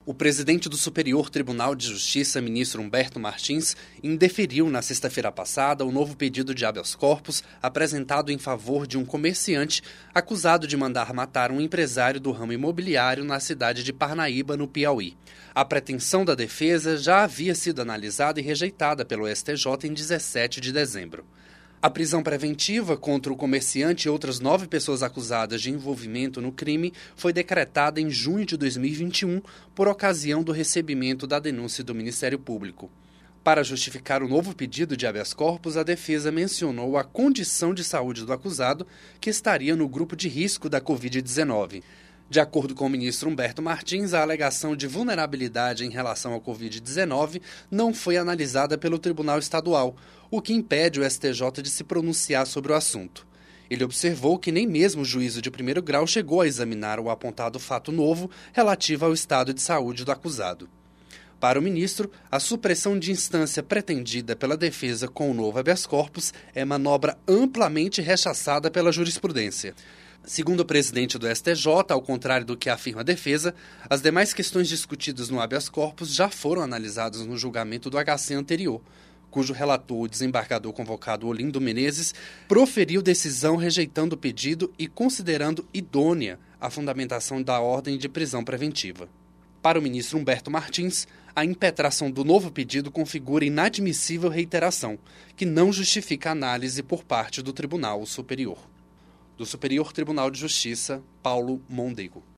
O presidente do Superior Tribunal de Justiça, ministro Humberto Martins, indeferiu na sexta-feira passada o novo pedido de habeas corpus apresentado em favor de um comerciante acusado de mandar matar um empresário do ramo imobiliário na cidade de Parnaíba, no Piauí. A pretensão da defesa já havia sido analisada e rejeitada pelo STJ em 17 de dezembro. A prisão preventiva contra o comerciante e outras 9 pessoas acusadas de envolvimento no crime foi decretada em junho de 2021 por ocasião do recebimento da denúncia do Ministério Público. Para justificar o novo pedido de habeas corpus, a defesa mencionou a condição de saúde do acusado, que estaria no grupo de risco da Covid-19. De acordo com o ministro Humberto Martins, a alegação de vulnerabilidade em relação à Covid-19 não foi analisada pelo Tribunal Estadual, o que impede o STJ de se pronunciar sobre o assunto. Ele observou que nem mesmo o juízo de primeiro grau chegou a examinar o apontado fato novo relativo ao estado de saúde do acusado. Para o ministro, a supressão de instância pretendida pela defesa com o novo habeas corpus é manobra amplamente rechaçada pela jurisprudência. Segundo o presidente do STJ, ao contrário do que afirma a defesa, as demais questões discutidas no habeas corpus já foram analisadas no julgamento do HC anterior, cujo relator, o desembargador convocado Olindo Menezes, proferiu decisão rejeitando o pedido e considerando idônea a fundamentação da ordem de prisão preventiva. Para o ministro Humberto Martins, a impetração do novo pedido configura inadmissível reiteração, que não justifica análise por parte do Tribunal Superior. Do Superior Tribunal de Justiça, Paulo Mondego.